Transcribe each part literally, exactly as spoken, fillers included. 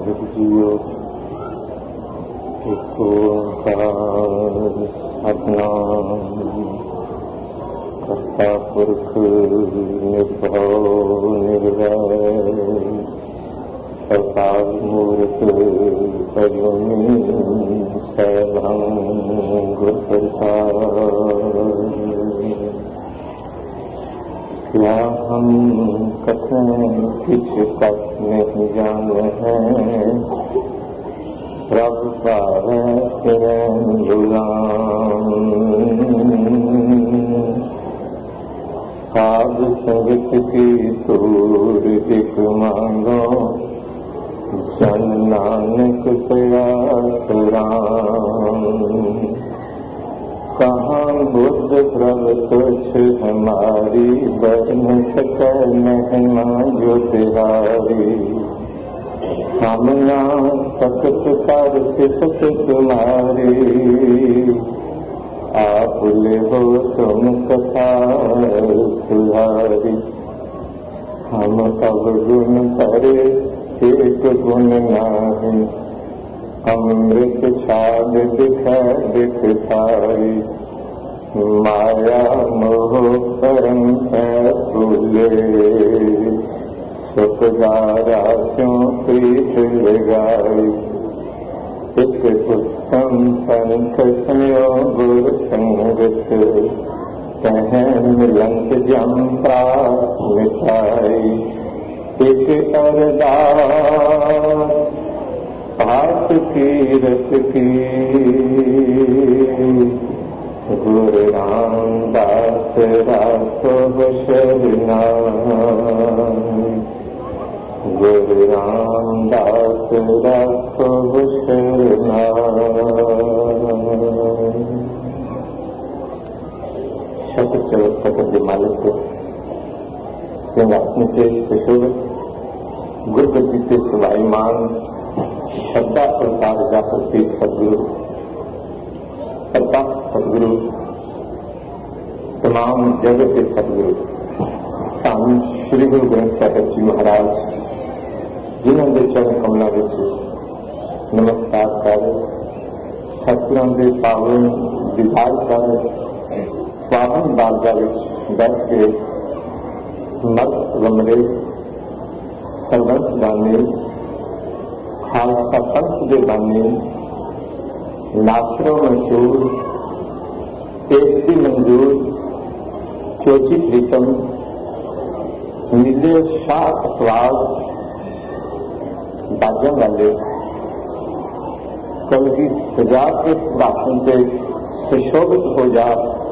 वाहिगुरु जीओ। एक ओंकार सतनाम करता पुरख निर्भव निर्वैर अवतार मूर्त करुणी सैभं गुर प्रसाद। क्या हम कथन किछ तक नहीं जाने हैं, प्रभु पारत गुलाम। साध संगत की तूर एक मांगो, जन नानक प्रयास राम। कहाँ बुद्ध प्रभु तुझ हमारी, बन सके महिमा जो तिहारी। हम ना सकत कर सिफत तुम्हारी, आप ले हो तुम कथा सुधारी। हम अवगुण करे एक गुण नाही, अमृत छाद दिखै दिखाई। माया मोह परम है फूले, सुखदारा क्यों प्रीत लगाई। एक उत्तम पंथ स्नेह गुर संगत, कहें मिलंत जम प्रास मिठाई। एक अरदास पाप कीरत की, गुरु रामदास राखो शरनाई। गुरु रामदास राखो शरनाई। शत चौथ के मालिक सिंहासन के सुशोभित गुरगद्दी के सुलाईमान श्रद्धा प्रसाद जाति सदगुरु प्रताप सदगुरु तमाम जगत के सदगुरु धन श्री गुरु ग्रंथ साहिब जी महाराज, जिन्होंने चरण कमलों में नमस्कार कर सतगुरां के पावन विचार कर पावन बारगाह में बैठ के मत गमले सरबंस बाने खालसा पंथ के बाने नासरों मशहूर तेजती मंजूर चोची प्रीतम नीले शाह स्वाद बाजों वाले कल की सजा के भाषण से सुशोभित हो जा।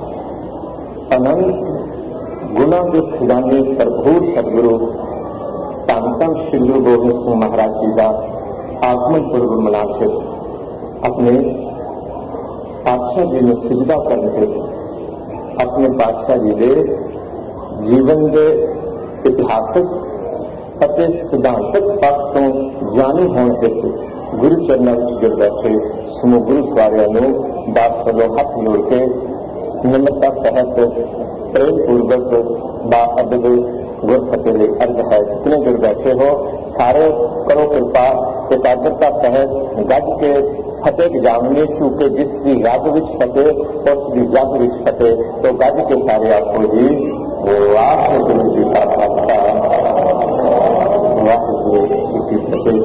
अनंत गुना के खजाने भरपूर सदगुरु धन धन श्री गुरु गोबिंद सिंह महाराज जी का आगमन पूर्व मनाकर अपने पातशाह जी ने सिजदा करके अपने पातशाह जी के जीवन के इतिहासक ਅਤੇ सिद्धांतक पक्ष तो जानी होने हेतु गुरु चरणों में गिर बैठे समूह गुरु सवारियों ने दास वालों हाथ जोड़ के निम्रता सहित प्रेम पूर्वक बा अदब गुर फतेह अर्ज है। जितने गिर बैठे हो सारे करो कृपा एकाग्रता सहित गज के फतेह जामने, क्योंकि जिसकी गज विच फतेह उसकी जग विच फतेह। तो गज के सारे आपको जी वाहिगुरू जी का खालसा वाहिगुरू जी की फतेह।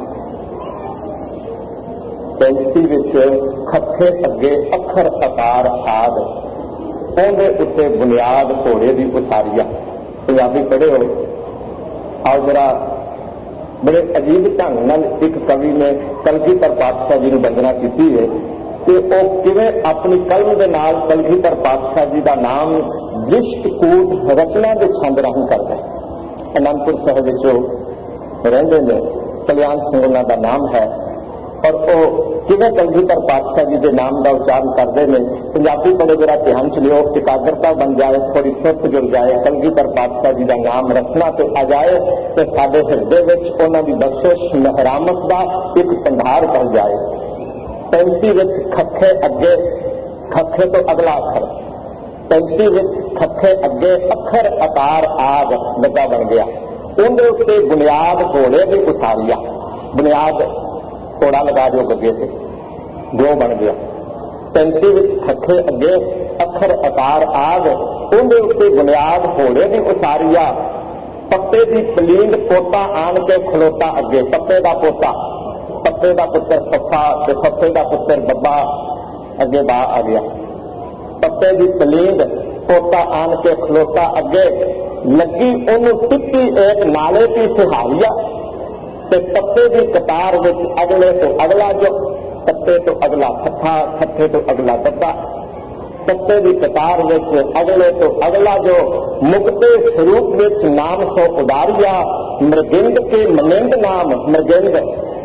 पैंती विच खत्थे अगे अखर अकार आद, ਉਹਦੇ ਉੱਤੇ ਬੁਨਿਆਦ ਘੋੜੇ ਦੀ ਉਸਾਰੀਆ। ਪੰਜਾਬੀ ਪੜ੍ਹੇ ਹੋ ਆਓ ਜਰਾ। ਬੜੇ ਅਜੀਬ ਢੰਗ ਨਾਲ ਇੱਕ ਕਵੀ ਨੇ ਕਲਗੀਧਰ ਪਾਤਸ਼ਾਹ ਜੀ ਨੂੰ ਵੰਦਨਾ ਕੀਤੀ ਹੈ ਤੇ ਉਹ ਕਿਵੇਂ ਆਪਣੀ ਕਲਮ ਦੇ ਨਾਲ ਕਲਗੀਧਰ ਪਾਤਸ਼ਾਹ ਜੀ ਦਾ ਨਾਮ ਦ੍ਰਿਸ਼ਟਕੂਟ ਰਚਨਾ ਦੇ ਛੰਦ ਰਾਹੀਂ ਕਰਦਾ ਹੈ। ਅਨੰਦਪੁਰ ਸਾਹਿਬ ਵਿੱਚ ਉਹ ਰਹਿੰਦੇ ਨੇ, ਕਲਿਆਣ ਸਿੰਘ ਉਹਨਾਂ ਦਾ ਨਾਮ ਹੈ। और वो किवें कलगीधर पातशाह जी के नाम का उच्चारण करते हैं। पंजाबी बड़े जरा ध्यान च लियो, एकाग्रता बन जाए, थोड़ी सुत जुड़ जाए, कलगीधर पातशाह जी का नाम रखना तो आ जाए तो साडे हिरदे विच उन्हां दी बख्शिश महरामत का एक भंडार बन जाए। पैंती विच खखे अगे, खखे तो अगला अखर, पैंती विच खखे अगे अखर अकार आग लगा बन गया। उनके उत्ते बुनियाद घोड़े की उसारिया। बुनियाद घोड़ा लगा जो अगे से दो बन गया। पैंती खखे अगे अखर आकार आग उनके उत्ते बुनियाद घोड़े की उसारिया पत्ते की पलींद पोता आन के खलोता अगे पत्ते का पोता पत्ते का पुत्र फफा ते फफे का पुत्र बब्बा अगे बा आ गया। पत्ते की पलींद पोता आन के खलोता अगे लगी उन्होंने टिप्पी एक नाले की सिहारिया ते पत्ते की कतार में अगले तो अगला जो पत्ते तो अगला खट्ठा खट्ठे तो अगला डब्बा पत्ते की कतार में अगले तो अगला जो मुक्ते स्वरूप में नाम सो उदारिया मृगिंद के मनिंद नाम मृगिंद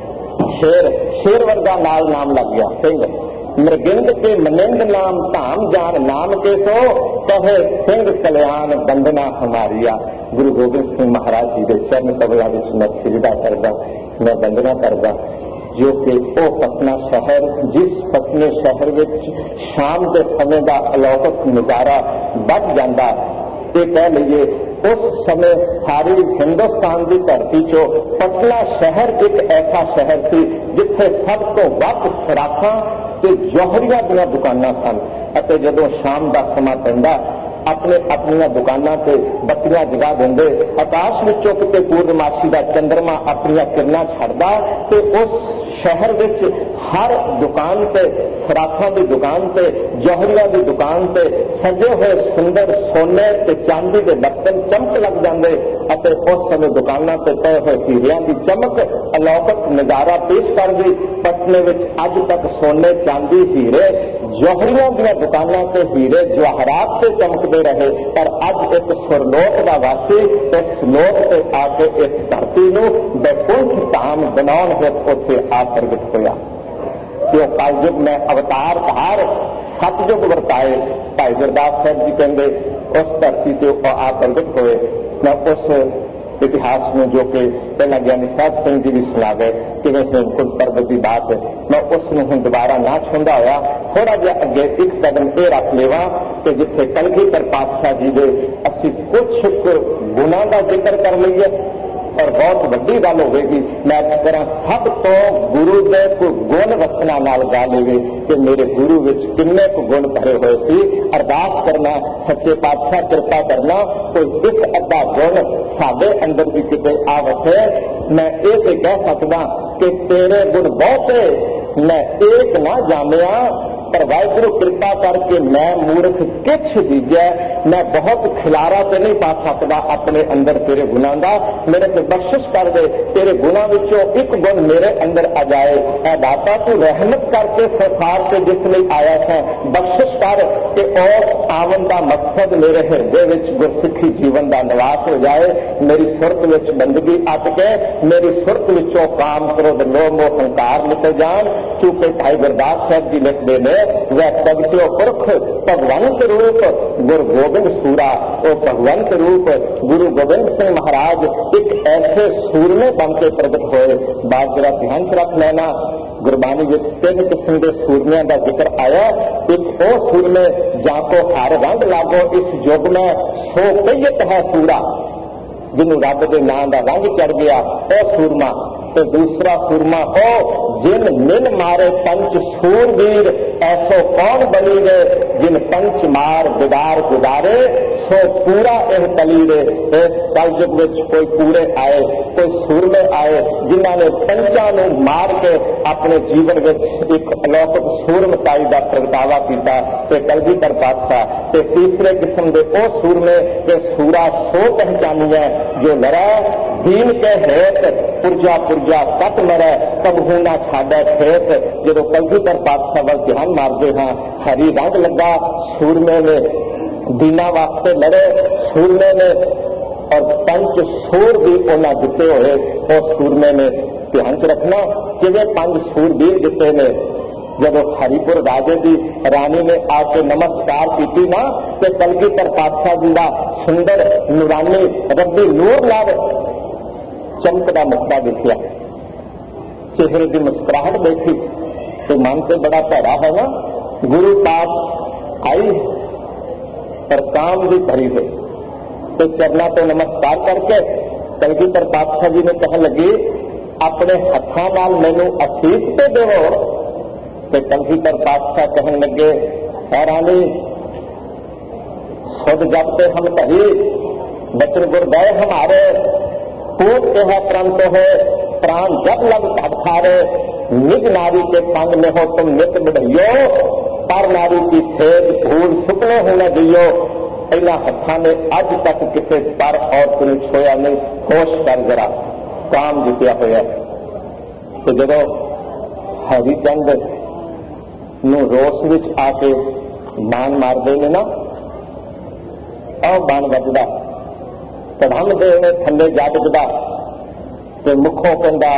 शेर शेर वर्गा नाल नाम लग गया सिंह मृगिंद के मनिंद नाम धाम जान नाम के सो कहे सिंह कल्याण बंदना हमारिया। गुरु गोबिंद सिंह महाराज जी के चरण कमलों में मैं सिजदा करदा मैं वंदना करदा जो कि वो पटना शहर जिस पटने शहर में शाम के समय का अलौकिक नजारा बढ़ जाता ये कह लीजिए उस समय सारी हिंदुस्तान की धरती चो पटना शहर एक ऐसा शहर सी जिथे सब तो वध सराखा ते जौहरिया दी दुकानां सन अते जदों शाम का समा पैंदा अपने अपनी दुकानों से बत्तियां जगा देंदे आकाश विचों किते पूर्णमासी का चंद्रमा अपनी किरणा छड़दा ते उस शहर विच हर दुकान से सराखा की दुकान से जौहरिया की दुकान से सजे हुए सुंदर सोने ते चांदी के बर्तन चमक लग जाते अते उस समय दुकानों से तय हुए हीरियां की चमक अलौकिक नजारा पेश कर दी। पटने में अज तक सोने चांदी हीरे जौहरिया दी दुकानों से हीरे जवाहरात से चमकते रहे पर अज एक सुरलोक का वासी इस लोक से आके इस धरती को बैकुंठ धाम बनाने हेतु उत्थे आ प्रगट होया। जो कलयुग में अवतार धार सतयुग वरताए भाई गुरदास साहब जी कहते उस धरती से आ प्रगट हुए। मैं उस इतिहास में जो कि पहला ज्ञानी साहब सिंह जी भी सुना गए कि हेमकुंट पर्वत की बात है मैं उसमें हूँ दोबारा ना छुंदा होया थोड़ा जहा अगे एक कदम ये रख लेवा कि जिथे कलगीधर पातशाह जी के असी कुछ गुणों का जिक्र कर लीए और बहुत वड्डी गल होगी मैं इस तरह सब तो गुरु के कोई गुण वसना नाल गा लेवे कि मेरे गुरु विच किन्ने को गुण भरे हुए सी। अरदास करना सच्चे पातशाह कृपा करना कोई एक अद्धा गुण साडे अंदर भी किते आ वसे। मैं ये तो कह सकदा कि तेरे गुण बहुते मैं एक ना जानिया पर वाहिगुरू कृपा करके मैं मूर्ख किछ दीजै मैं बहुत खिलारा तो नहीं पा सकता अपने अंदर तेरे गुणों का मेरे को बख्शिश कर दे तेरे गुणों विचों एक गुण मेरे अंदर आ जाए ऐ दाता तू रहमत करके संसार से जिस लिए आया है बख्शिश कर कि उस आवन का मकसद मेरे हृदय विच गुरसिੱਖੀ जीवन का निवास हो जाए। मेरी सुरत विच बंदगी अटके मेरी सुरत विचों काम क्रोध लोभ मोह हंकार निकल जान क्योंकि भाई गुरदास साहब जी लिखते हैं वह भगत्यो पुरख भगवंत रूप गुरु गोबिंद सूरा वो भगवंत रूप गुरु गोबिंद सिंह महाराज एक ऐसे सूरमे बन के प्रगट होए। बात जरा ध्यान च रख लेना गुरबानी में तीन किस्म के सूरमिया का जिक्र आया। एक वो सूरमे जाको हर रंग लागो इस युग में सो कईयत है सूरा जिन्हों रब के नाम का रंग चढ़ गया वह सूरमा तो दूसरा सूरमा हो जिन मिन मारे पंच सूरवीर ऐसो कौन बनी गए जिन पंच मार बिगार गुजारे सो पूरा एह तली रे। इस कलयुग में कोई पूरे आए कोई सूरमे आए जिन्होंने पंचा नूं मार के अपने जीवन में एक अलौकिक सूरमताई का प्रगटावा किया ते कलगीधर पातशाह ते तीसरे किस्म के वो सूरमे के सूरा सो पहचानी है जो लड़ा दीन के हेत पुरजा पुरजा कट मरै कबहू ना छाड़े खेत। जो कलगीधर पातशाह वाल ध्यान मारते हाँ हरी रंग लगा सूरमे ने दीना वास्ते लड़े सूरमे ने और पंच सूर भी उन्हें दिते हुए उस सूरमे ने ध्यान च रखना कि पंच सूरवीर दिते ने। जब हरिपुर राजे की रानी ने आके नमस्कार की ना तो कलगीधर पातशाह जी का सुंदर नूरानी रब्बी नूर नाल चमकदा मुखड़ा दिखिया चेहरे की मुस्कुराहट देखी तो मन से बड़ा भैड़ा है ना। गुरु पास आई पर काम भी भरी है तो चरना तो नमस्कार करके कलगीधर पातशाह जी ने कहने लगे अपने हत्थां नाल मैनू असीस तो देवो। ते कलगीधर पातशाह कहन लगे, हैरानी खुद जब पे हम कही बचन गुर गए हमारे, खूब के है परंतु है प्राण जब लग खारे, निज नारी के संग में हो तुम नित बढ़ियो, पर नारी की सेज भूल सुपने हो न दियो। इन्हां हत्थां ने अज तक किसी पर औरत नूं छोया नहीं। होश कर जरा, काम जितया होया। तो जदों हरिचंद नूं रोस विच आके बाण मारदे ने ना, और बाण वजदा कदम दे ने थल्ले जा डिगदा ते मुखों कहंदा,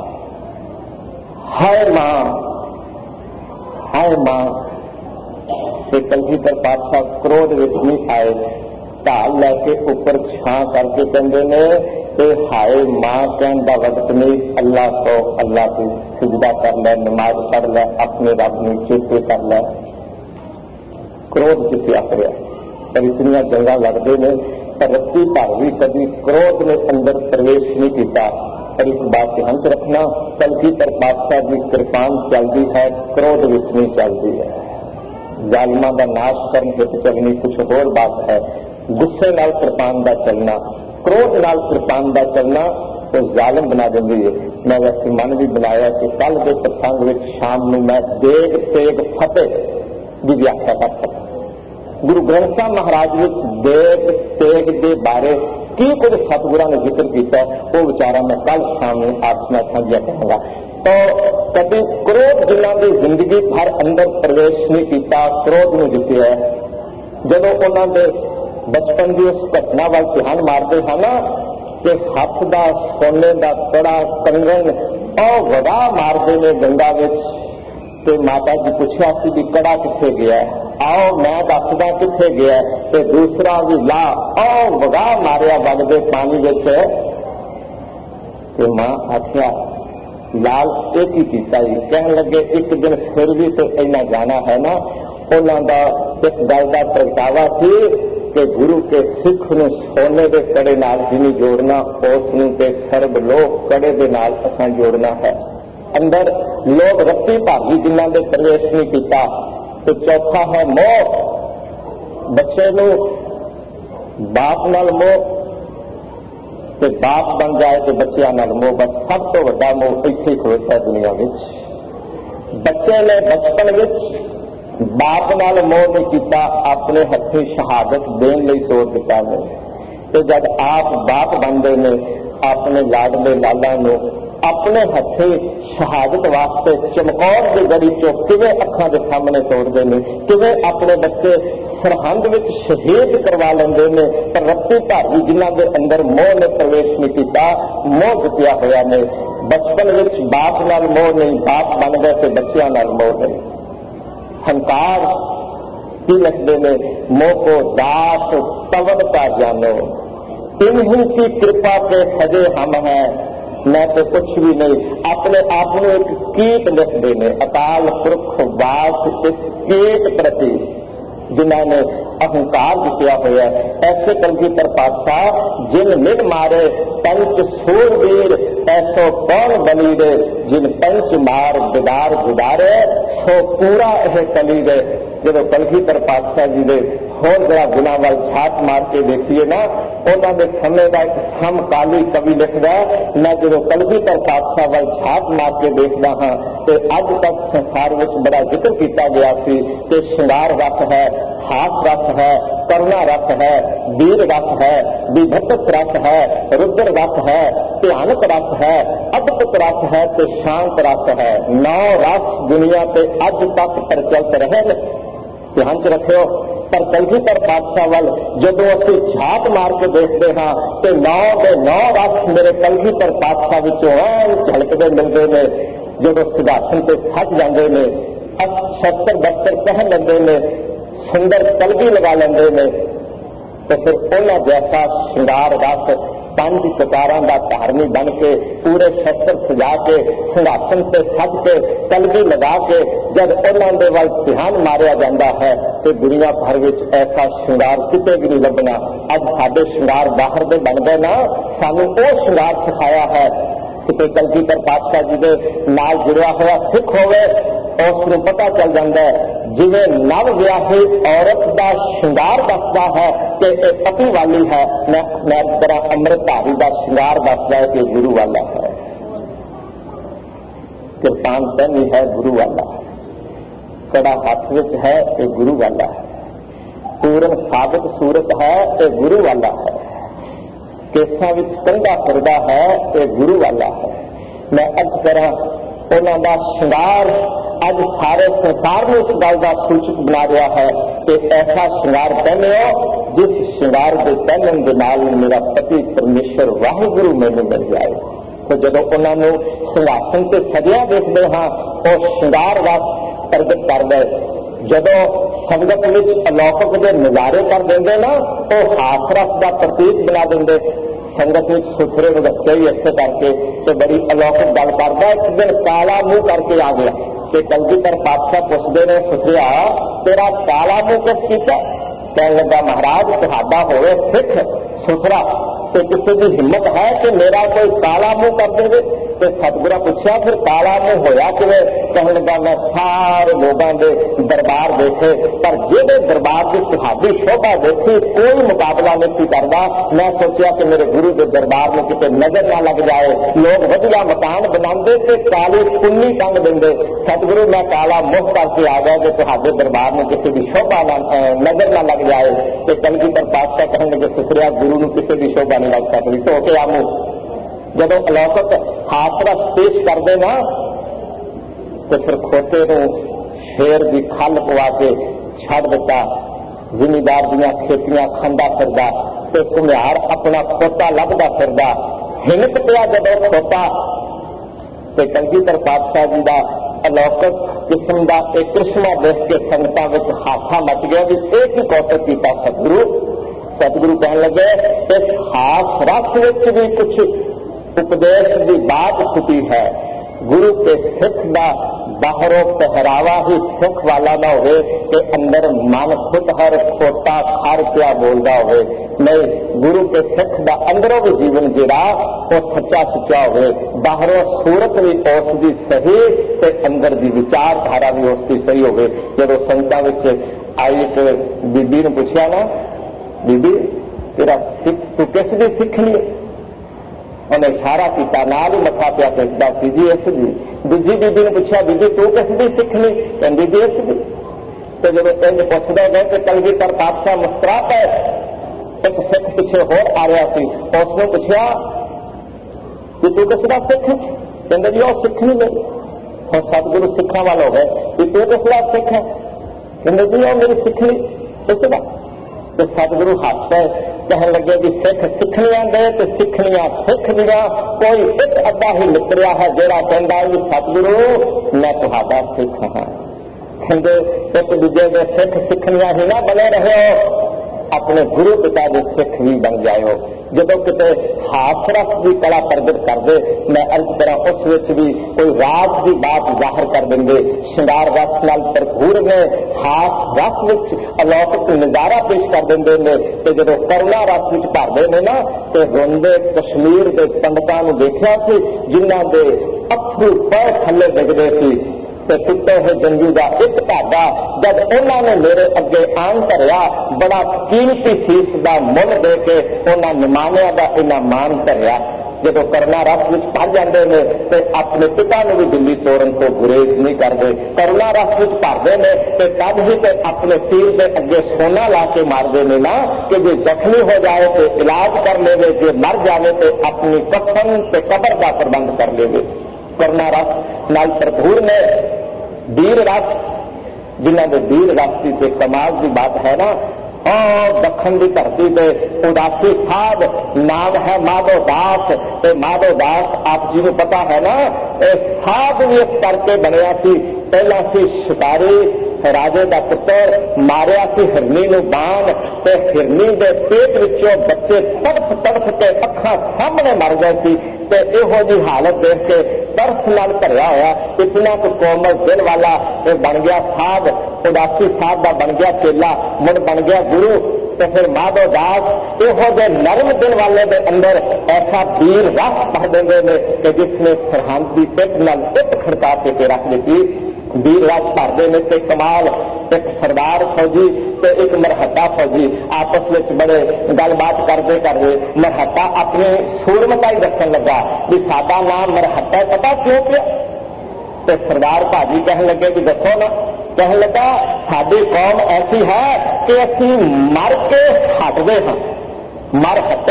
हाय मां हाय मां। ते कलगीधर पातशाह क्रोध विच नहीं आए, ढाल लैके उपर छां करके कहंदे ने, ये हाय मां कहण दा वक्त नहीं, अल्लाह को अल्लाह को सिजदा कर लै, नमाज पढ़ लै, अपने रब नूं चेते कर लै। क्रोध जितया होया। पर इतनियां जंगा लड़ते हैं, पर रत्ती भर भी कभी क्रोध ने अंदर प्रवेश नहीं किया। पर इस बात ध्यान च रखना, कलगीधर पातशाह की कृपान चलती है, क्रोध विच नहीं चलती है। जालिमां दा नाश करन हित चलनी कुछ होर बात है। गुस्से नाल कृपान दा चलना, क्रोध नाल कृपान दा चलना तो जालिम बना देंदी है। मैं वैसे मन भी बनाया कि कल के प्रसंग में शाम में मैं देग तेग फतेह की व्याख्या कर सकता। गुरु ग्रंथ साहब महाराज विच देग तेग के बारे की कुछ सतगुरां ने जिक्र किया, वो विचारा मैं कल शाम में आपसे साझा करूंगा। तो कभी क्रोध जिन्हां की जिंदगी भर अंदर प्रवेश नहीं किया, क्रोध में जितया है। जदों उन्होंने बचपन की उस घटना वाल ध्यान मारते हैं ना कि हथ का सोने का कड़ा कंगन और वड़ा मारते ने गंगा विच, ते माता जी पूछा कि भी कड़ा किथे गया, आओ मैं दसदा किथे गया, ते दूसरा भी ला आओ वगा मारिया वगदे पानी विच। ते मां आख्या लाल एक ही कीता ही। कहन लगे एक दिन फिर भी तो इन्ना जाना है ना। उन्हां दा इस गल का प्रगटावा सी कि गुरु के सिख नूं सोने के कड़े नाल जिनी जोड़ना, उस नूं ते सर्वलोक कड़े दे नाल असां जोड़ना है। अंदर लोग रत्ती भागी जिन्हां दे प्रवेश नहीं किया। तो चौथा है मोह, बच्चे नूं बाप नाल मोह, ते बाप बन जाए तो बच्चों नाल मोह। बस सब तो वड्डा मोह इत्थे खड़ोता है दुनिया में। बच्चे ने बचपन में बाप नाल मोह नहीं किया, अपने हथी शहादत देने लई तोड़ दिता ने। ते जब आप बाप बनते ने, अपने लाडले लाला नूं अपने हथे शहादत वास्ते चमकौर की गड़ी चो किवें अखां के सामने तोड़ते हैं, किवें अपने बच्चे सरहंद में शहीद करवा लेंगे ने। पर रत्ती भारी जिन्हां के अंदर मोह ने प्रवेश नहीं किया, मोह जितया होया ने। बचपन में बाप नाल मोह नहीं, बाप बन गए तो बच्चों नाल मोह नहीं। हंकार की लिखते ने, मोह को दास तवन का जानो, इन्हीं की कृपा के सजे हम हैं, मैं तो कुछ भी नहीं। अपने आप में एक कीट लिखते हैं, अकाल पुरख वास इस कीट प्रति जिन्होंने अहंकार जितया हुआ। ऐसे कलगीधर पातशाह जिन निड मारे पंच सूरवीर, ऐसो कौन बली दे, जिन पंच मार बिदार गुदारे, सो पूरा यह कली दे। जब कलगीधर पातशाह जी ने होर जरा गुना वाल झात मार के देखिए ना, उन्होंने समय का एक समकाली कवि लिखता है। मैं जो कलगीधर पातशाह वाल झात मार के देखता हाँ, तो अज तक संसार में बड़ा जिक्र किया गया कि श्रृंगार रस है, हास रस है, करुणा रस है, वीर रस है, विभत्स रस है, रुद्र रस है, भयानक रस है, अद्भुत रस है, तो शांत रस है। नौ रस दुनिया पे अज तक प्रचलित रहे। ध्यान च रखियो। पर कलगीधर पातशाह वाल जदों असीं झात मार के देखते हाँ, तो नौ के नौ रस मेरे कलगीधर पातशाह विचों झलकते मिलते हैं। जदों सिंहासन से सज जाते हैं, शस्त्र बस्तर पहन लेंगे ने, सुंदर कलगी लगा लेंगे ने, तो फिर उन्होंने जैसा श्रृंगार रस पंज कतारां दा धारनी बन के पूरे शस्त्र सजा के सिंहासन से सज के कलगी लगा के जब उन्होंने वाल ध्यान मारिया जाता है, तो दुनिया भर में ऐसा श्रृंगार किते भी नहीं लभना। अब साडे श्रृंगार बाहर दे बन गए ना, सानू वो श्रृंगार सिखाया है किते कलगीधर पातशाह जी के नाल जुड़िया हुआ सिख होवे उसनूं पता चल जाता है जिवें नव विआही औरत का श्रृंगार दसदा है कि यह पति वाली है, मैं मैं इस तरह अमृतधारी का श्रृंगार दसदा है कि गुरु वाला है। किरपान पहनी है गुरु वाला है, कड़ा हाथ विच है ये गुरु वाला है, पूर्ण साबित सूरत है ये गुरु वाला है, केसां विच कंधा फिरदा है ये गुरु वाला है। मैं अर्ज करा उन्हां दा श्रृंगार अज सारे संसार में इस गल का सूचक बना रहा है कि ऐसा श्रृंगार पहनो जिस श्रृंगार के पहनण दे नाल मेरा पति परमेश्वर वाहिगुरु मैनूं मिल जाए। तो जदों उन्होंने सिंहासन से सजिया देखते हाँ वो श्रृंगार रस प्रगट कर दे, जदों संगत में अलौकिक के नज़ारे कर देंगे ना वो हास रस का प्रतीक बना देंगे। संगत में सुथरे को रखे ही इसे करके तो बड़ी अलौकिक गल करता। एक दिन काला मुंह करके आ गया कि कलगीधर पातशाह पुछते ने सुथरिया तेरा काला मुंह किस किया? कह लगा महाराज तुहाडा होवे सिख सुथरा तो किसी की हिम्मत है कि मेरा कोई काला मुंह कर दे? तो सतगुरा पूछा फिर काला मुंह होया किवें? कहने लगा मैं सारे लोगों के दरबार देखे पर जेदे दरबार की तुहाडी शोभा देखी कोई मुकाबला नहीं करता। मैं सोचा कि मेरे गुरु के दरबार में किसी नजर ना लग जाए, लोग वधिया मकान बनाते थे काली पुन्नी टंग देंगे, सतगुरु मैं काला मुंह करके आ गया कि तुहाडे दरबार में किसी की शोभा नजर ना लग जाए। तो कलगीधर पातशाह कहने लगे सुथरिया गुरु को किसी की शोभा नहीं लग सकती। तो के आमू जब अलौकिक हाथरस पेश करते ना तो फिर खोटे को शेर की खल पवा के छड़ दिता, जिमीदार दियां खेतियां खांदा फिरदा ते घुमियार अपना खोता लभदा फिरदा। हिनक पिया जब खोता तो कलगीधर पातशाह जी का अलौकिक किस्म का एक कृष्णा देख के संगतां विच हासा मच गया भी एक ही कौतक किया सतगुरु। सतगुरु कहने लगे इस हास रस विच भी कुछ उपदेश की बात छुपी है। गुरु के सिख का बाहरों पहरावा ही सिख वाला ना हो कि अंदर मन खुद हर खोटा खर क्या बोलता हो। नहीं, गुरु के सिख का अंदरों भी जीवन जिहड़ा वो सच्चा सुचा हो, बाहरों सूरत भी उसकी सही ते अंदर की विचारधारा भी उसकी सही हो। जब संगतां विच आई एक बीबी ने पूछा ना बीबी तेरा सिख तू किस दी सिखनी? उन्हें इशारा किया नाल ही मथा पिया टेकदा सी जी इस दी। दूजी बीबी ने पूछा बीबी तू किस दी सिखनी? कहंदी जी इस दी। तो जब इंज पुछदे गए कि कलगीधर पातशाह मुस्कुरा पे एक सिख पिछे होर आ रहा सी, उसने पूछा कि तू किस दा सिख? कहंदे जी वो सिखनी मेरी। और सतगुरु सिखा वाला हो गए कि तू किस दा सिख है? कहंदे जी वो मेरी सिखनी इस दा। तो सतगुरु हस पे कहने लगे भी सिख सिखनियां दे तो सिखनियां सिख दियां कोई एक अद्धा ही निकलिया है जेड़ा कहता भी सतगुरु मैं तुहाडा सिख हाँ। कहते एक दूजे के सिख सिखनियां ही ना बने रहे हो, अपने गुरु पिता के सिख भी बन जाओ। जब किते हास रस की कला प्रगट कर दे मैं अर्ज करा उस विच भी कोई राज की बात जाहिर कर देंगे। श्रृंगार रस नाल भरपूर ने हास रस विच अलौकिक नजारा पेश कर देंगे ने। तो जब करुणा रस विच भरदे ने ना तो रोंदे कश्मीर के पंडितां नूं देखिया सी जिन्हां दे अथरू पैर थल्ले डिगदे सी ते टुटे हुए जंजू का एक धागा जब उन्होंने मेरे अगे आन धरिया बड़ा कीमती सीस का मुल दे के उन्होंने निमानिया का इन्ना मान धरिया। जब करुणा रस विच भर जाते हैं तो अपने पिता ने भी दिल्ली तोड़न को गुरेज नहीं करते। करुणा रस विच भरते हैं तो तब ही तो अपने तीर के अगे सोना ला के मारते हैं ना कि जो जख्मी हो जाए तो इलाज कर ले, जो मर जाए तो अपनी कफन से कबर का प्रबंध कर ले। करुणा रस नाल भरपूर ने वीर रस जिन्होंने वीर रस की कमाल की बात है ना। और दखन की धरती पे उदासी साध नाम है माधो दास। तो माधो दास आप जी को पता है ना साध भी इस करके बनया सी। पहला सी शिकारी राजे का पुत्र मारिया सी हिरनी नूं बाण ते हिरनी के पेट विचों बच्चे तड़फ तड़फ के अखां सामने मर गए सी। तो इहो जी हालत देख के तरस नाल भरिया होया इतना को कोमल दिल वाला ये बन गया साध। उदासी साध का बन गया चेला, मुड़ बन गया गुरु। तो फिर माधो दास इहो जे नरम दिल वाले दे अंदर ऐसा वीर रस भर देंगे ने कि जिसने सरहद की पिट नाल पिट खड़का के रख दी। वीर रस भरते ने ते कमाल, एक सरदार फौजी ते एक मरहटा फौजी आपस में बड़े गलबात करते करते मरहटा अपनी सूरमता ही दसन लगा भी साडा नाम मरहटा पता क्यों पिया। तो सरदार भाजी कहने लगे कि दसो ना। कहने लगा साडी कौम ऐसी है कि असी मर के हटते हाँ, मर हटे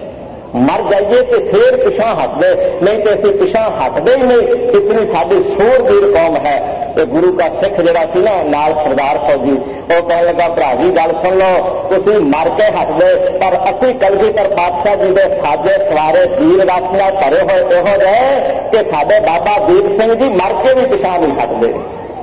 मर जाइए तो फिर पिछा हटदे, नहीं तो असी पिछा हटदे ही नहीं। इतनी साडी सूरबीर कौम है। तो गुरु का सिख जिहड़ा सी ना नाल सरदार फौजी वो कहने लगा भरा जी गल सुन लो, तुसी मर के हटदे पर असी कलगीधर पातशाह जी के साजे सवारे वीर रस नाल भरे होए इहो रहे कि साडे बाबा दीप सिंह जी मर के भी पिछा नहीं हटदे।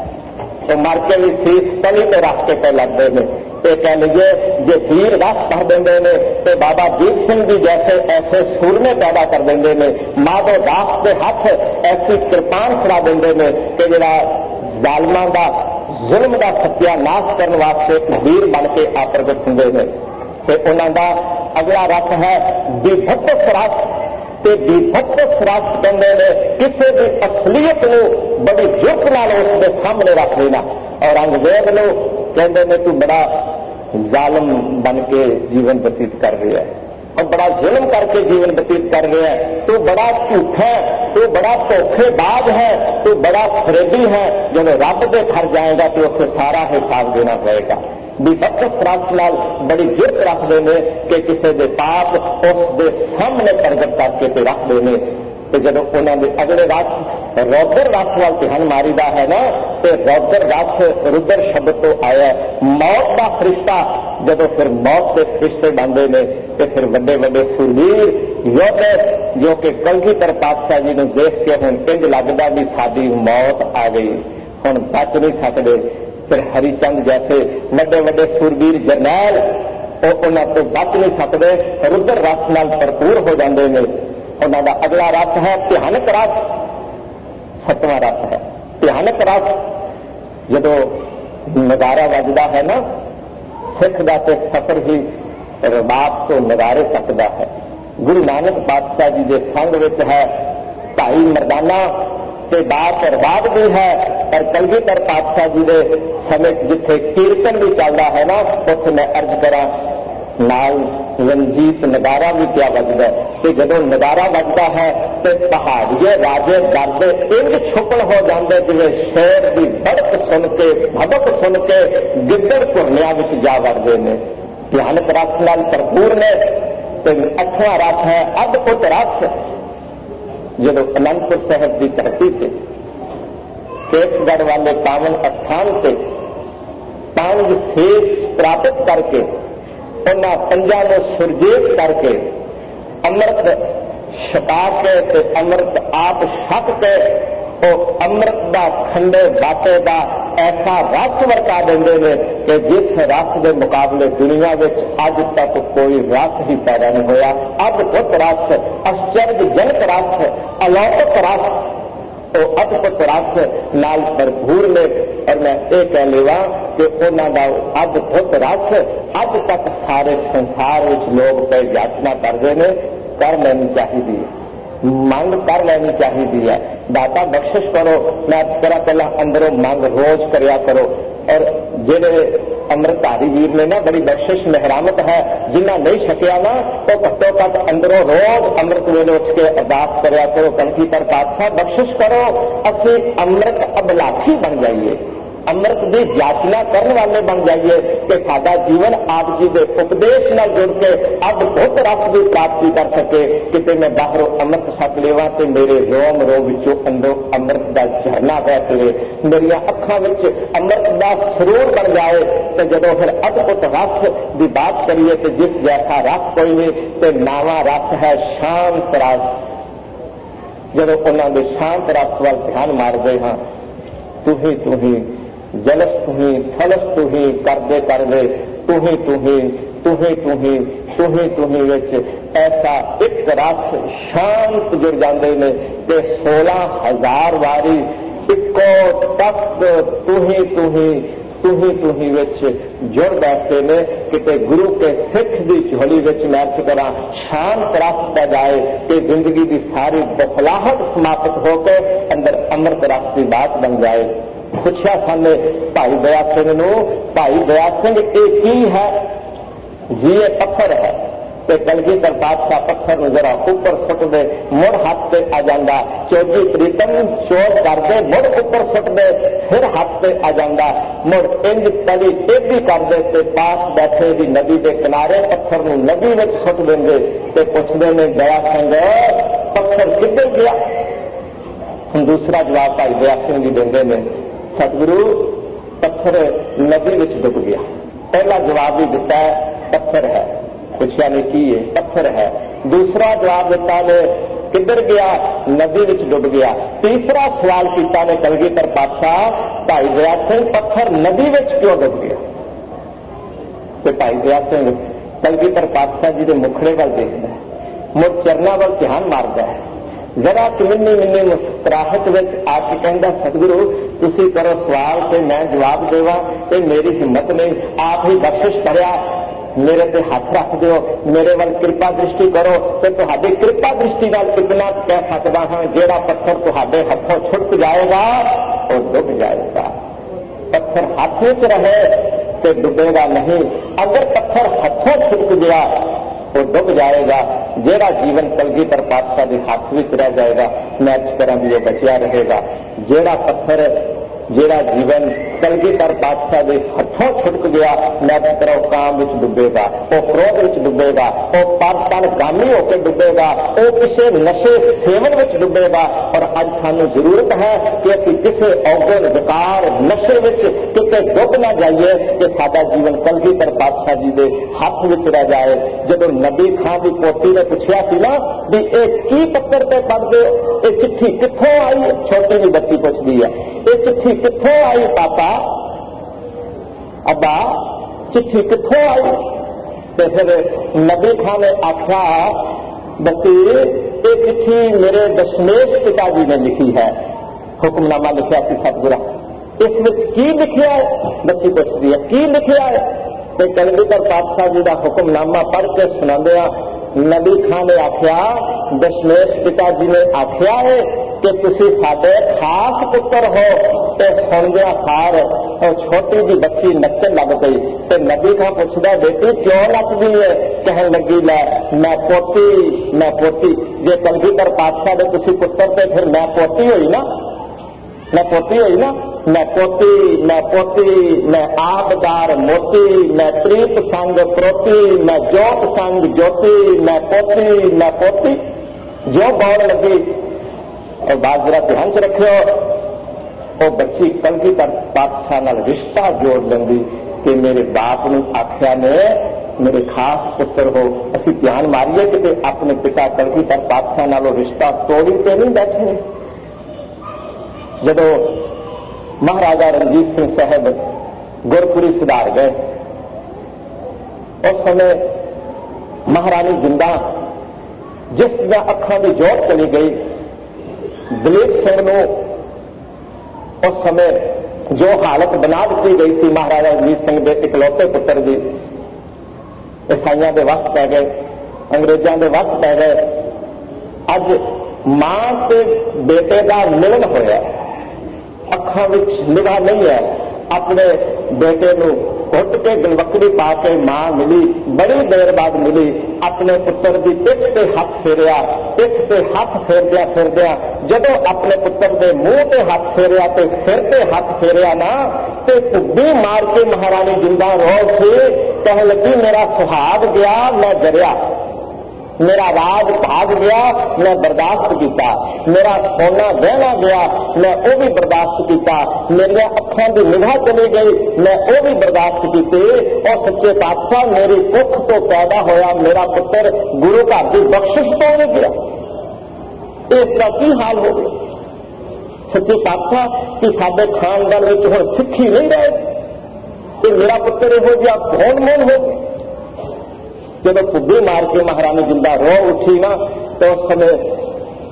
तो मर के भी सीस तली ते रख के पे लगते हैं। तो कह लीजिए जे वीर रस भर देंगे ने तो बाबा दीप सिंह जी जैसे ऐसे सूरमे पैदा कर देंगे ने। माधो दास के हाथ ऐसी कृपान फड़ा देंगे ने कि जिहड़ा जालमां दा जुल्म का सत्यानाश करने वास्ते वीर बन के आ प्रगट होंगे ने। तो उन्हां दा अगला रस है विभत्स रस। ते विभत्स रस कहते हैं किसी भी असलीयत को बड़ी जुर्त नाल उसके सामने रख लेना। और अंग्रेज लो कहते हैं तू बड़ा जालम बन के जीवन व्यतीत कर रहा है और बड़ा जुल्म करके जीवन व्यतीत कर रहा है, तू बड़ा झूठा है, तू बड़ा धोखेबाज है, तू बड़ा फरेबी है। जब रब दे घर जाएगा तो उसे सारा हिसाब देना पड़ेगा। विभत्स रस नाल बड़ी जुर्त रख देने कि किसी के पाप उसके सामने प्रगट करके ते रख देने। तो जब उन्होंने अगले रस रौद्र रस वाल ध्यान मारीदा है ना तो रौद्र रस रुद्र शब्द तो आया मौत का फरिश्ता। जब फिर मौत के फरिश्ते बनते हैं तो फिर बड़े बड़े सुरवीर योद्धे जो कि कलगीधर पातशाह जी ने देख के हुण इंज लगता भी साडी मौत आ गई, हुण बच नहीं सकते। फिर हरिचंद जैसे बड़े बड़े सुरवीर जरनैल वो उन्होंने तो बच नहीं सकते, रुद्र रस नाल भरपूर हो जाते हैं। उन्हों का अगला रस है भयानक रस, सतवां रस है भयानक रस। जो नगारा वजदा है ना सिख का तो सफर ही रबाब तो नगारे तक का है। गुरु नानक पातशाह जी के संग विच है भाई मरदाना ते बात रबाब भी है। पर कलगीधर पातशाह जी के समय जिथे कीर्तन भी चलता है ना उत्थे मैं अर्ज करा नाल रंजीत नगारा भी क्या बजदा है कि जदों नगारा बजदा है तो पहाड़िए राजे डरदे इंज छुपल हो जाते जिवें शेर की बड़क सुन के भबक सुन के गिद्दड़ घुरनिया विच जा वड़दे ने। भयानक रस नाल भरपूर ने। तो अठवां रस है अद्भुत रस। जदों अनंदपुर साहिब की धरती से केसगढ़ वाले पावन स्थान से पांच शेष प्राप्त करके उन्होंने पंजा को सुरजीत करके अमृत छका के ते अमृत आप छक के वो अमृत का खंडे बाटे का ऐसा रस वरता देंगे ने कि जिस रस के मुकाबले दुनिया में अज तक कोई रस ही पैदा नहीं होया। अद्भुत रस, आश्चर्यजनक रस, अलौकिक रस, तो अद्भुत रस नाल भरपूर ने। और मैं ये कह लेवा कि उन्हों का अद्भुत रस अज तक सारे संसार में लोग पे याचना करते हैं, कर लेनी चाहिए, मंग कर लेनी चाहिए है। दाता बख्शिश करो, मैं करा पहला अंदरों मंग रोज करया करो। और जेडे अमृतधारी वीर ने ना बड़ी बख्शिश मेहरामत है, जिन्हें नहीं छकिया ना तो घट्टो घट अंदरों रोज अमृत वेले उठ के अरदास करया करो, कलगीधर पातशाह बख्शिश करो, असी अमृत अभिलाषी बन जाइए, अमृत की याचना करने वाले बन जाइए कि साडा जीवन आप जी के उपदेश न जुड़ के अद्भुत रस की प्राप्ति कर सके। किते मैं बाहरों अमृत छक लेवा तो मेरे रोम रो विचों अंदरों अमृत का झरना बह पवे, मेरिया अखां विच अमृत का सरूर बन जाए। तो जदों फिर अद्भुत रस की बात करिए तो जिस जैसा रस कोई नहीं, तो नावा रस है शांत रस। जदों उन्होंने शांत रस वाल ध्यान मारते हाँ, तू ही तू ही जलस तू ही फलस तू ही करदे करदे तू ही तू ही तू ही तू ही तू ही तू ही विच ऐसा एक रस शांत जुड़ जाते हैं कि सोलह हजार वारी इको तख्त तू ही तू ही तुही तुही विच जुड़ बैठते ने किते गुरु के सिख की झोली विच मैच करा शांत रस पै जाए कि जिंदगी की सारी बखलाहट समाप्त होकर अंदर अमृत रस की बात बन जाए। पुछया साने भाई दया सिंह नूं, भाई दया सिंह ये की है जी? ये पत्थर है। ते कलगीधर पातशाह पत्थर नूं जरा ऊपर सुट दे, मुड़ हाथ से आ जांदा। चौजी प्रीतम चोर कर दे, मुड़ ऊपर सुट दे, फिर हाथ से आ जांदा। मुड़ इंज तली टेढ़ी कर दे ते पास बैठे भी नदी के किनारे पत्थर नूं नदी में सुट देंगे ते पुछदे ने दया सिंह पत्थर किधर गया? दूसरा जवाब भाई दया सिंह जी देंदे ने, सतगुरु पत्थर नदी में डुब गया। पहला जवाब भी दिता है पत्थर है। पुछया ने की है? पत्थर है। दूसरा जवाब दिता ने किधर गया? नदी विच डुब गया। तीसरा सवाल किया ने कलगीधर पातशाह भाई दया सिंह पत्थर नदी विच क्यों डुब गया? तो भाई दया सिंह कलगीधर पातशाह जी के मुखड़े वाल देखता है, मुड़ चरणों वाल ध्यान मारता है, जरा मिन्नी मिन्नी मुस्कुराहट विच आके कहता सतगुरु तुसी करो सवाल ते मैं जवाब देवा ते मेरी हिम्मत नहीं, आप ही बख्शिश करया, मेरे ते हाथ रख दो, मेरे वाल कृपा दृष्टि करो तो तुहाडी कृपा दृष्टि नाल इतना कह सकता हाँ जेड़ा पत्थर तुहाडे हथों छुटक जाएगा और डुब जाएगा। पत्थर हाथ में रहे तो डुबेगा नहीं, अगर पत्थर हथों छुटक गया तो डुब जाएगा। जेड़ा जीवन कलगीधर पातशाह के हाथ में रह जाएगा मैच तरह भी वो बचिया रहेगा। जेड़ा पत्थर जेड़ा जीवन कलगीधर पातशाह के हथों छुटक गया मैच तरह काम विच डुबेगा, वो क्रोध विच डुबेगा, वो परतन गामी होकर डुबेगा, वो किसी नशे सेवन विच डुबेगा। और अज सानू जरूरत है कि असी किसी औगण विकार नशे विच किते डुब ना जाइए कि साडा जीवन कलगीधर पातशाह जी के हाथ विच रह जाए। जदों नबी खां की पोती ने पूछया सी ना भी एक की पत्थर पे पढ़दे, ये चिट्ठी कित्थों आई? छोटी जी बच्ची पूछदी है ये चिट्ठी कित्थों आई पापा? अब्बा चिट्ठी कित्थों आई? तो फिर नबी खान ने आख्या बच्ची ये चिट्ठी मेरे दशमेश पिताजी ने लिखी है, हुक्मनामा लिखा सी सतगुरा, इस विच की लिखिया है? बच्ची पूछती है की लिखिया है? तो कलगीधर पातशाह जी का हुक्मनामा पढ़ के सुनांदे नबी खान ने आख्या दशमेश पिताजी ने आख्या है कि तुसी साडे खास पुत्र हो। तो सुनदिया सार और छोटी जी बच्ची नचन लग गई। तो नबी खां पूछदा बेटी क्यों नचदी है? कहन लगी लै मैं पोती मैं पोती, जे कलगीधर पातशाह दे तुसी पुत्र ते फिर मैं पोती हुई ना, मैं पोती हुई ना, मैं पोती मैं पोती मैं आबदार मोती, मैं प्रीत संग प्रोती, मैं जोत संग ज्योति, मैं पोती मैं पोती जो बौड़ लगी। और बात जरा ध्यान च रखियो वो बच्ची कलगीधर पातशाह नाल रिश्ता जोड़ लेंदी कि मेरे बाप ने आख्या ने मेरे खास पुत्र हो। असी ध्यान मारिए कि अपने पिता कलगीधर पातशाह नालों रिश्ता तोड़ी ते नहीं बैठे। जदों महाराजा रणजीत सिंह साहब गुरपुरी सुधार गए उस समय महारानी जिंदा जिस दियां अखां की जोत चली गई दलीप सिंह नूं उस समय जो हालत बना दी गई सी महाराजा रणजीत सिंह के इकलौते पुत्र की, ईसाइयों के वस पै गए, अंग्रेजों के वस पै गए। अज मां के बेटे का मिलन होया, अखां विच निगाह नहीं है, अपने बेटे नूं घुट के गलवकड़ी पा के मां मिली, बड़ी देर बाद मिली, अपने पुत्र की पिठ से हाथ फेरिया, पिठ से हाथ फेरदिया फेरदिया जदों अपने पुत्र के मुंह से हाथ फेरिया तो सिर से हाथ फेरिया ना तो भुब्बी मार के महारानी जिंदा रो सी, कह लगी मेरा सुहाग गया मैं जरिया, मेरा राज भाग गया मैं बर्दाश्त किया, मेरा सोना गहना गया मैं वो भी बर्दाश्त किया, मेरिया अखां की निगाह चली गई मैं वो भी बर्दाश्त की। और सच्चे पातशाह मेरी कुख तो पैदा होया मेरा पुत्र गुरु घर की बख्शिश तो नहीं गया, इसका की हाल हो गया? सच्चे पातशाह कि साडे खानदान में हुण सिक्खी नहीं रहे कि मेरा पुत्र इहो जिहा कौन मोन हो गया। जब भुब्बी मार के महारानी जिंदा रो उठी ना तो उस समय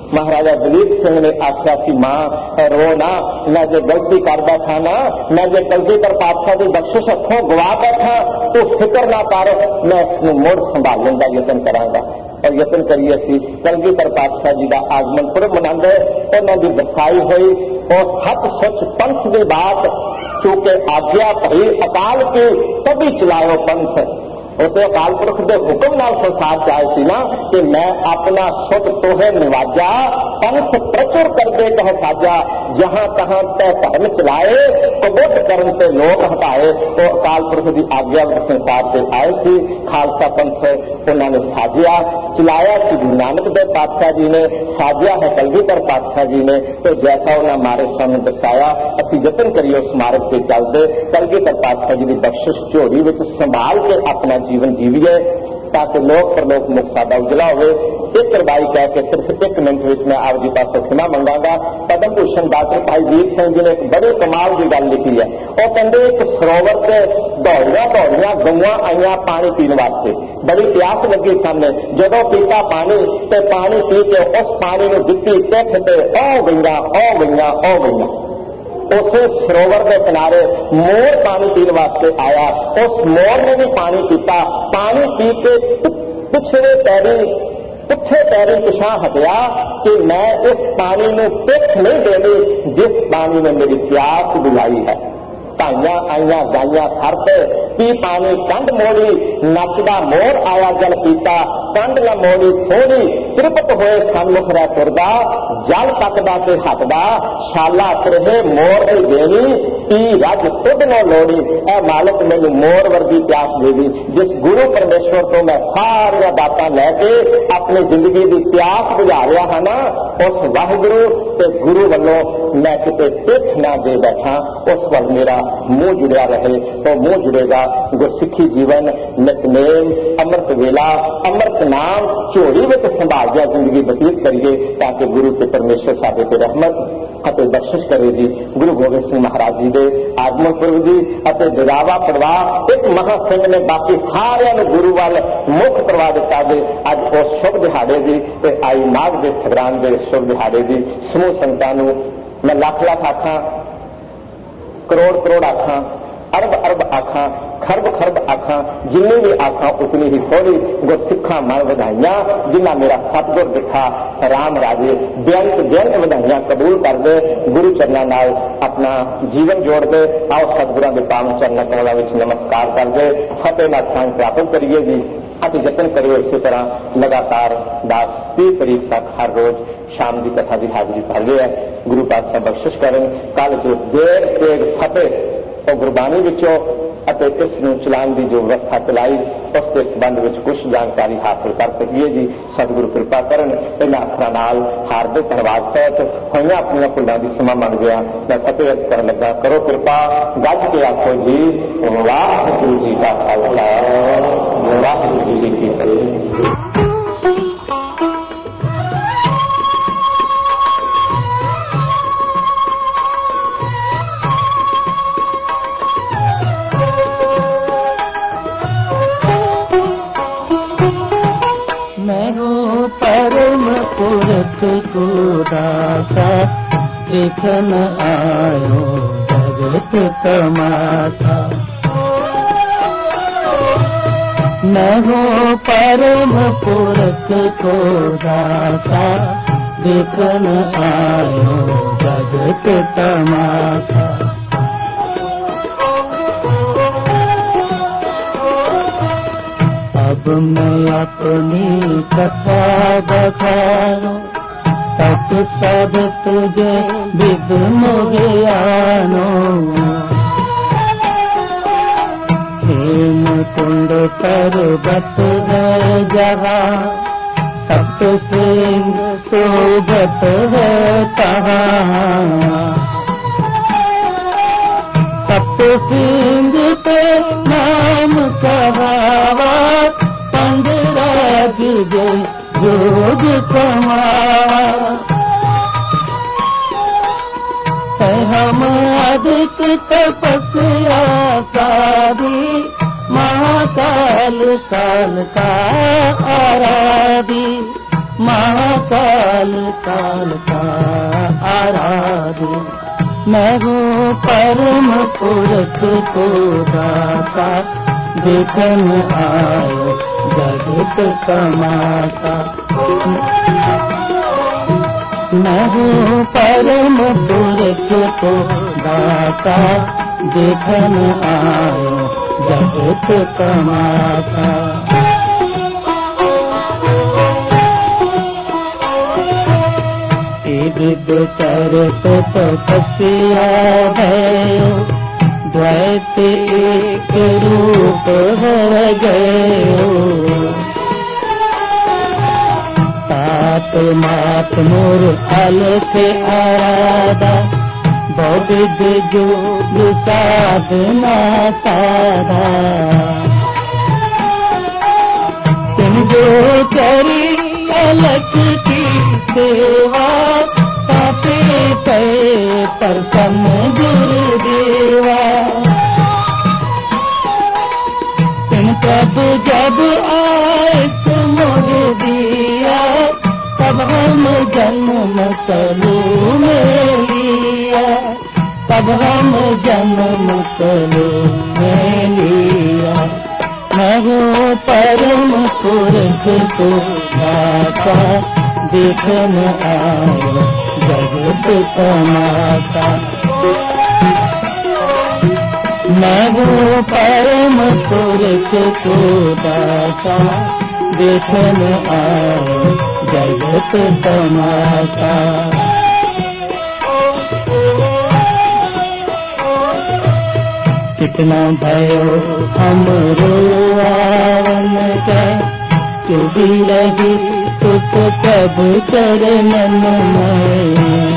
महाराजा दलीप सिंह ने आख्या कि मां रो ना, मैं जो गलती कर बैठा ना, मैं जो गलती पर पातशाह की बख्शिश हथों गवा बैठा, तो फिक्र ना कर, मैं इसनूं मुड़ संभालण का यतन करांगा। और यतन करिए असीं कलगीधर पातशाह जी का आगमन पुरब मनांदे, उन्हां दी बरसाई हुई और सच सच पंथ की बात, क्योंकि आज्ञा भई अकाल की तभी चलायो पंथ। उसे अकाल पुरख के हुक्म नाल संसार च आए सी ना कि मैं अपना सुख तोहे निवाजा, पंथ प्रचुर कर दे कह साजा, जहां तहां तय धर्म चलाए, कबुद्ध करन ते लोग हटाए। तो अकाल पुरख की आज्ञा संसार से आए सी, खालसा पंथ उन्होंने साजिया चलाया श्री गुरु नानक देव पातशाह जी ने, साजिया है कलगीधर पातशाह जी ने। तो जैसा उन्होंने मारे सामने दर्शाया, असी यतन करिए उस मार्ग से चलते कलगीधर पातशाह जी की बख्शिश झोली में संभाल के अपना जीवन जीविए, ताकि लोक परलोक मुख साडा उजला हो। एक रवाई कह के सिर्फ एक मिनट में मैं आप जी पासों क्षमा मंगागा। पद्म भूषण डॉक्टर भाई वीर सिंह जी ने एक बड़ी कमाल की गल लिखी है। वो कहते एक सरोवर से दौड़िया दौड़िया गऊआं आईया पानी पीने वास्ते, बड़ी प्यास लगी सामने, जदों पीता पानी ते पानी पी के उस पानी में दिखी पिठ ते ओ गईयां ओ गईयां ओ गईयां। उस सरोवर के किनारे मोर पानी पीने वास्ते आया, उस मोर ने भी पानी पीता, पानी पी के पिछले पैरी पुठे पैरी पिछा हटिया कि मैं इस पानी में पिठ नहीं देनी जिस पानी में मेरी प्यास बुझाई है। भाइयां आईया गाइयां फरते पी पानी कंड मोड़ी, नचदा मोर आया जल पीता, कंड न मोड़ी थोड़ी, त्रिपत होए सन्मुख रह तुरदा, जल तकदा ते हटदा, शाला तिरहे मोर दी देनी, पी रज खुद न लोड़ी। ऐ मालिक मैनू मोर वर्गी प्यास दे दी, जिस गुरु परमेश्वर तो मैं सारिया बातां लैके अपनी जिंदगी की प्यास बुझा रहा हाँ ना, उस वाहिगुरु ते गुरु वालों मैं किते पिठ ना दे बैठा, उस वल मेरा मुंह जुड़िया रहे। तो मुंह जुड़ेगा गुरसिखी जीवन, नितनेम, अमृत वेला, अमृत नाम झोली में संभाल दिया जिंदगी बतीत करिए, ताकि गुरु के परमेश्वर साडे ते रहमत ਅਤੇ बख्शिश करेगी। गुरु गोबिंद सिंह महाराज जी के आगमन पुरब जी ਅਤੇ दिलावा प्रवाह एक महा ਸਿੰਘ ने बाकी सारिਆਂ ਨੂੰ गुरु वाल मुख करवा दिता जे। अज उस शुभ दिहाड़े की ते आई माघ के संग्राम के शुभ दिहाड़े की समूह संगतां नूं मैं लख लख आखां, करोड़ करोड़ आखां, अरब अरब आखां, खरब खरब आखां, जिन्नी भी आखां उतनी ही थोड़ी गुरसिखा मन वधाइयां, जिन्ना मेरा सतगुर दिखा राम राजे बेअंत बेअंत वधाइयां कबूल कर दे। गुरु चरणों नाल अपना जीवन जोड़ दे। आओ सतगुरां दे पावन चरणों कमलों विच नमस्कार कर दे, फतेह दा सांग प्राप्त करिए जी। अति यतन करिए इसी तरह लगातार दस तीस तारीख तक हर रोज शाम की कथा की हाजिरी भर गए है। गुरु पातशाह बख्शिश करें। कल जो देर तेग फतेह और गुरबाणी विचों ਅਤੇ ਇਸ ਨੂੰ ਚਲਾਉਣ ਦੀ ਜੋ ਵਿਵਸਥਾ ਚਲਾਈ ਉਸ ਦੇ ਸੰਬੰਧ ਵਿੱਚ ਕੁਝ ਜਾਣਕਾਰੀ ਹਾਸਲ ਕਰ ਸਕੀਏ ਜੀ। ਸਤਿਗੁਰੂ ਕਿਰਪਾ ਕਰਨ। ਇਹਨਾਂ ਅੱਖਰਾਂ ਨਾਲ ਹਾਰਦਿਕ ਧੰਨਵਾਦ ਸਹਿਤ ਹੋਈਆਂ ਆਪਣੀਆਂ ਭੁੱਲਾਂ ਦੀ ਖਿਮਾ ਮੰਗਦਿਆਂ ਮੈਂ ਫਤਿਹ ਅਰਜ਼ ਕਰਨ ਲੱਗਾ। ਕਰੋ ਕਿਰਪਾ, ਗੱਜ ਕੇ ਆਖੋ ਜੀ ਵਾਹਿਗੁਰੂ ਜੀ ਕਾ ਖਾਲਸਾ ਵਾਹਿਗੁਰੂ ਜੀ ਕੀ ਫਤਿਹ। परम पुरख को दासा देखन आयो जगत तमाशा। मैं हूँ परम पुरख को दासा देखन आयो जगत तमाशा। अब मैं अपनी कथा बखानो तत् सब तुझे विद मोहियानो। हेम कुंड पर्वत है जहाँ सप्त सिंह शोभत है तहाँ। सप्त सिंह पे नाम कहावा पंडराज जय जोग कमावा। है हम अधिक तपस्या सारी महाकाल काल का आराधी। महाकाल काल का आराध्य, मैं हूँ परम पुरुष को दाता, देखन आयो जगत तमाशा। मैं हूँ परम पुरुष को दाता, देखन आयो जगत तमाशा। विद करत तपस्या भयो, द्वैत एक रूप हो गयो। तात मात मोर अलख आराधा, बहुविध जो साधना साधा। तुम जो करी अलख की सेवा, पापे पे प्रसन्न गुरुदेवा। तुम प्रभु जब आए मोह दिया, तब हम जन्म तलू में लिया, तब हम जन्म तलू में लिया। मैं हूँ परम पुरुष को दाता, देखन आयो जगत तमाशा। मैं हूँ परम पुरुष को दाता, देखन आयो जगत तमाशा। कितना भयो हमरो आवन के, चुभी रही सुख सब चरणन में।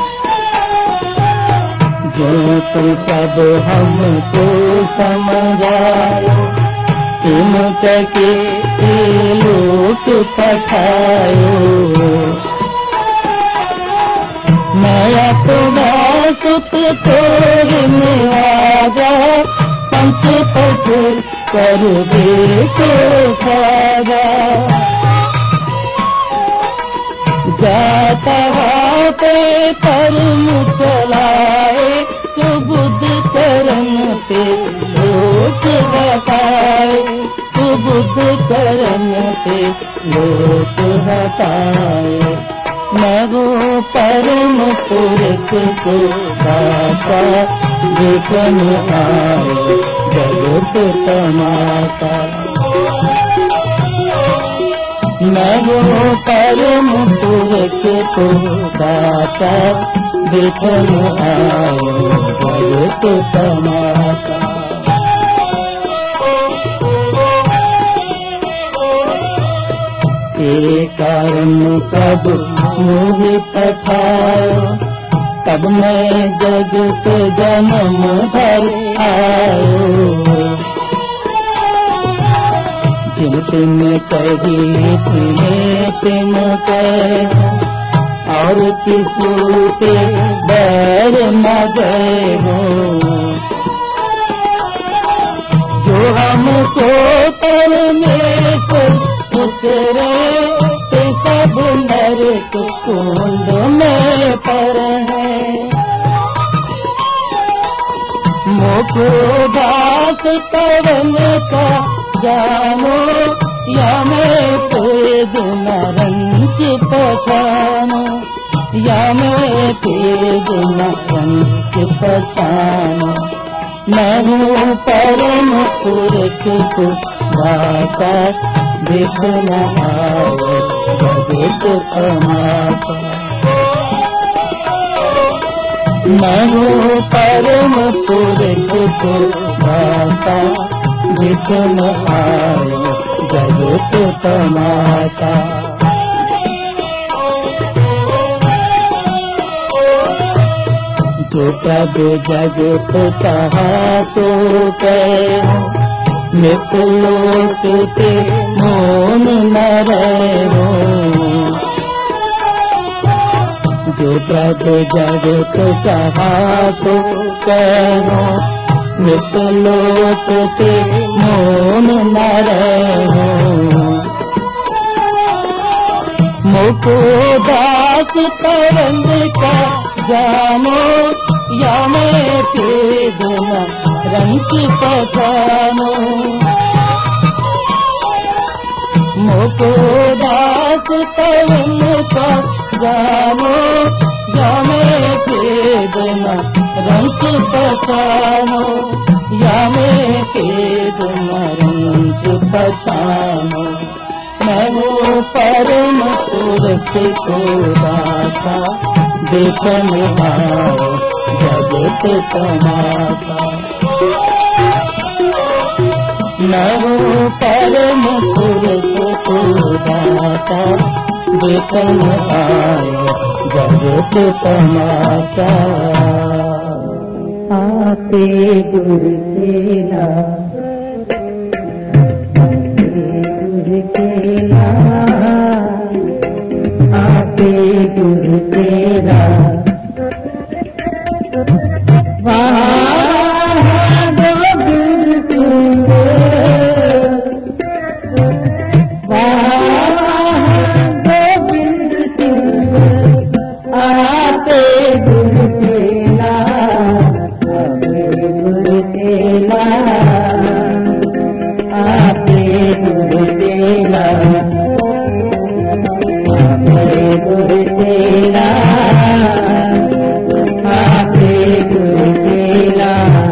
जो तू सब हमको समझायो, तुम के लोक पठायो। मैं अपना सुख तोड़ निवाजा, पंच पशु कर दे तो साजा। जाता पे कर्म चलाए, तो बुद्ध कर्म से लोक हटाए, तो बुद्ध कर्म से लोक हटाए। मैं हूँ परम पुरुष को दाता, देखन आयो जगत तमाशा। मैं हूँ परम पुरुष को दाता, देखन आयो जगत तमाशा। एक कारण कब मुझे पठायो, तब मैं जगत जन्म भर आयो। जिन तुम कही तुम्हें तुम कहो, और किसी के बैर न गए हो। जो हमको परमेश्वर उतरे, ते सब नरक कुंड में पर है। मोको दास पवन का जानो, या मैं तेज नरंच पछानो, या मैं तेज नरंच पछानो। मैं हूँ परम पुरुष को दाता, देखन आयो जगत तमाशा। मैं हूँ परम पुरुष को दाता, देखन आयो जगत तमाशा। जो प्रभु जगत कहा तो कहो, निकलोक के मोन न रहो। जो प्रभु जगत कहा तो कहो, निकलोक के मोन न रहो। मुको दास तरंग का जानो या मैं पेदना रंग पठानो मुको दास तरंग का जानो या मैं पेदना रंग पठानो या मैं पेदना रंग पठानो मैं वो परम पुरुष को दाता देखन आओ जगत तमाशा मैं वो परम पुरुष को दाता देखन आओ जगत तमाशा आते गुरु सेना आपे गुरु तेरा वहाँ गोविंद सिंह वहाँ गोविंद सिंह आपे गुरु तेरा आपे गुरु तेरा आपे गुरु तेरा गुरु तेरा आपे गुरु तेरा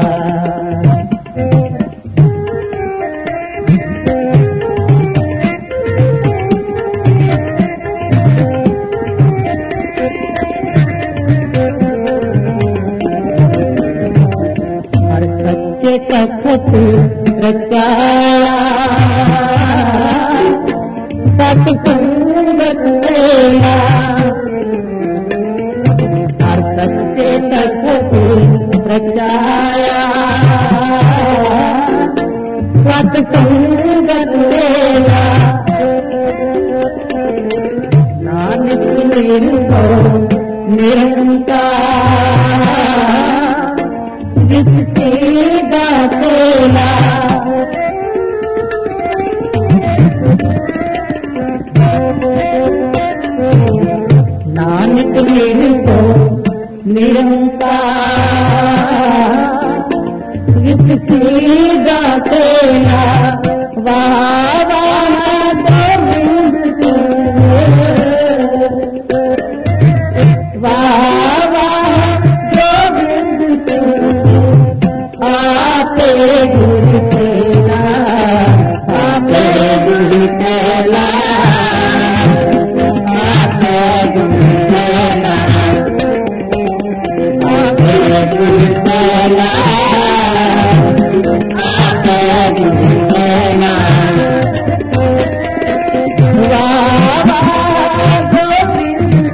हर सच्चे तखत रचाया सत्संगत तेरा हर सच्चे तखत रचाया सत्संगत तेरा नानक निर्भय निरंकार जिससे दातेला नानक निर्भय निरंकार जिससे दातेला वाह वाह गोविंद सिंह वाह वाह गोविंद सिंह आपे गुरु तेरा आपे गुरु तेरा आपे गुरु तेरा आपे गुरु तेरा आपे गुरु तेरा वाह वाह गोविंद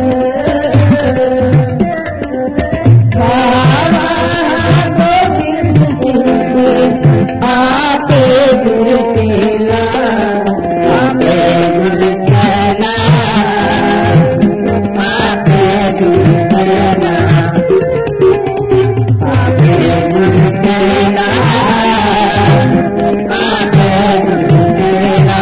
सिंह वाह वाह गोविंद सिंह आपे गुरु तेरा आपे गुरु तेरा आपे गुरु तेरा आपे गुरु तेरा आपे गुरु तेरा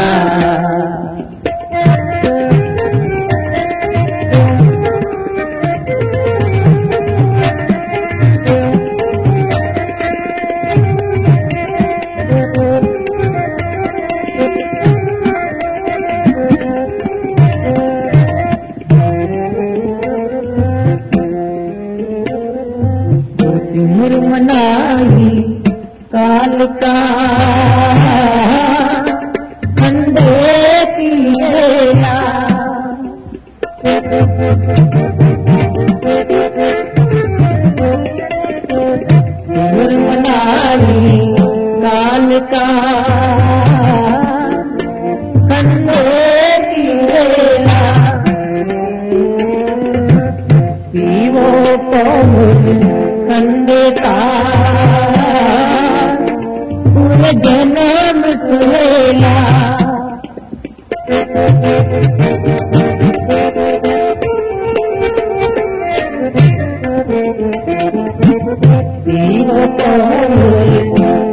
सिमर मनाई काल का खंडे पिएला सिमर मनाई काल का खंडे पिएला पीवो पौन खंडे का पूरे जन्म सुहेला पीवो पौन